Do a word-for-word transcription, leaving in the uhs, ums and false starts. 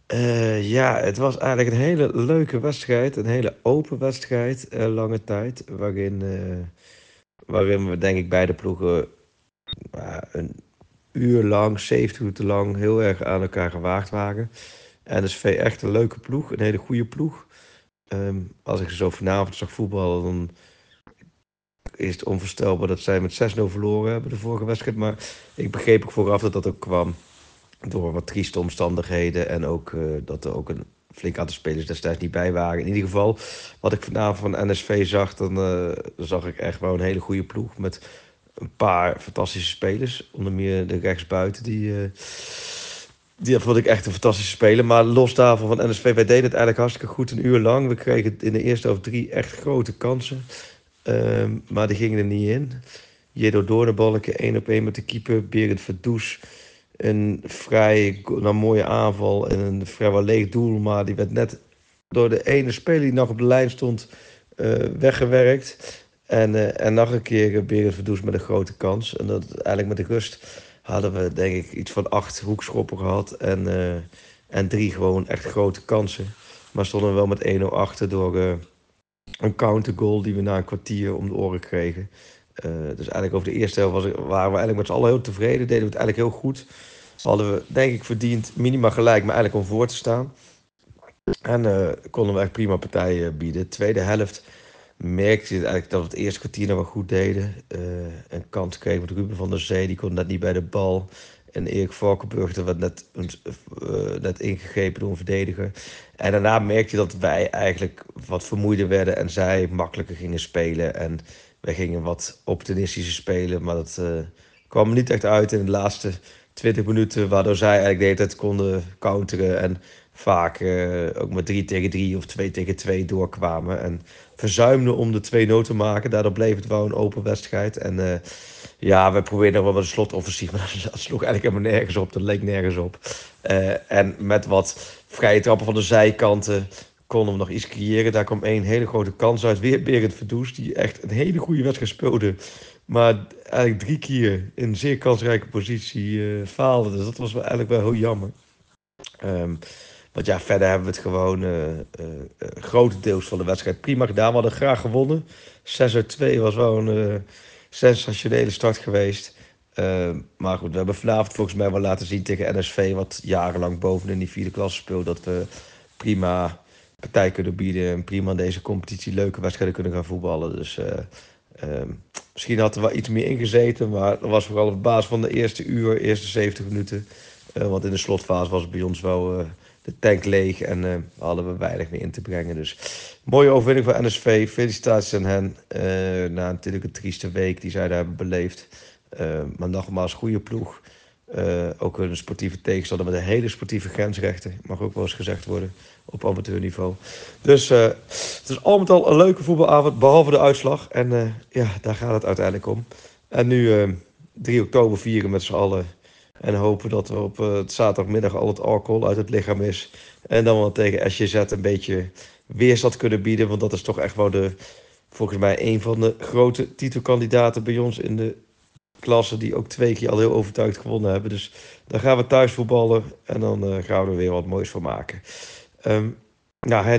Uh, ja, het was eigenlijk een hele leuke wedstrijd. Een hele open wedstrijd, uh, lange tijd. Waarin, uh, waarin we denk ik beide ploegen uh, een uur lang, zeventig minuten lang, heel erg aan elkaar gewaagd waren. En dus echt een leuke ploeg, een hele goede ploeg. Um, als ik zo vanavond zag voetballen, dan is het onvoorstelbaar dat zij met zes nul verloren hebben de vorige wedstrijd. Maar ik begreep ook vooraf dat dat ook kwam door wat trieste omstandigheden. En ook uh, dat er ook een flink aantal spelers destijds niet bij waren. In ieder geval, wat ik vanavond van N S V zag, dan uh, zag ik echt wel een hele goede ploeg. Met een paar fantastische spelers. Onder meer de rechtsbuiten, die... Uh, die vond ik echt een fantastische speler. Maar los daarvan van N S V, wij deden het eigenlijk hartstikke goed een uur lang. We kregen in de eerste helft drie echt grote kansen. Um, maar die gingen er niet in. Jedo Doornbalken, één op één met de keeper. Berend Verdoes, een vrij nou, mooie aanval en een vrijwel leeg doel. Maar die werd net door de ene speler die nog op de lijn stond uh, weggewerkt. En, uh, en nog een keer Berend Verdoes met een grote kans. En dat eigenlijk met de rust hadden we denk ik iets van acht hoekschoppen gehad. En, uh, en drie gewoon echt grote kansen. Maar stonden we wel met één nul achter door... Uh, een countergoal die we na een kwartier om de oren kregen. Uh, dus eigenlijk over de eerste helft was, waren we eigenlijk met z'n allen heel tevreden. Deden we het eigenlijk heel goed. Hadden we denk ik verdiend minimaal gelijk, maar eigenlijk om voor te staan. En uh, konden we echt prima partijen bieden. Tweede helft merkte je eigenlijk dat we het eerste kwartier nog wel goed deden. Uh, een kans kregen met Ruben van der Zee, die kon net niet bij de bal. En Erik Valkenburg, dat werd net, uh, net ingegrepen door een verdediger. En daarna merkte je dat wij eigenlijk wat vermoeider werden en zij makkelijker gingen spelen. En wij gingen wat opportunistischer spelen, maar dat uh, kwam er niet echt uit in de laatste twintig minuten. Waardoor zij eigenlijk de hele tijd konden counteren en vaak uh, ook met drie tegen drie of twee tegen twee doorkwamen. En verzuimden om de twee nul te maken. Daardoor bleef het wel een open wedstrijd. En uh, ja, we probeerden wel wat een slotoffensief, maar dat sloeg eigenlijk helemaal nergens op. Dat leek nergens op. Uh, en met wat vrije trappen van de zijkanten konden we nog iets creëren. Daar kwam één hele grote kans uit. Weer Berend Verdoes, die echt een hele goede wedstrijd speelde. Maar eigenlijk drie keer in een zeer kansrijke positie uh, faalde. Dus dat was wel eigenlijk wel heel jammer. Um, want ja, verder hebben we het gewoon uh, uh, uh, grotendeels van de wedstrijd prima gedaan. We hadden graag gewonnen. zes uit twee was wel een uh, sensationele start geweest. Uh, maar goed, we hebben vanavond volgens mij wel laten zien tegen N S V... wat jarenlang boven in die vierde klasse speelt... dat we prima partij kunnen bieden... en prima in deze competitie leuke wedstrijden kunnen gaan voetballen. Dus uh, uh, misschien had er wel iets meer ingezeten... maar dat was vooral op basis van de eerste uur, eerste zeventig minuten... Uh, want in de slotfase was het bij ons wel uh, de tank leeg en uh, hadden we weinig meer in te brengen. Dus mooie overwinning van N S V. Felicitaties aan hen. Uh, na natuurlijk een trieste week die zij daar hebben beleefd. Uh, maar nogmaals, goede ploeg. Uh, ook een sportieve tegenstander met een hele sportieve grensrechter. Mag ook wel eens gezegd worden op amateurniveau. Dus uh, het is al met al een leuke voetbalavond, behalve de uitslag. En uh, ja, daar gaat het uiteindelijk om. En nu uh, drie oktober vieren met z'n allen. En hopen dat er op uh, het zaterdagmiddag al het alcohol uit het lichaam is. En dan wel tegen S J Z een beetje weerstand kunnen bieden. Want dat is toch echt wel de, volgens mij een van de grote titelkandidaten bij ons in de klasse. Die ook twee keer al heel overtuigd gewonnen hebben. Dus dan gaan we thuis voetballen. En dan uh, gaan we er weer wat moois van maken. Um, nou,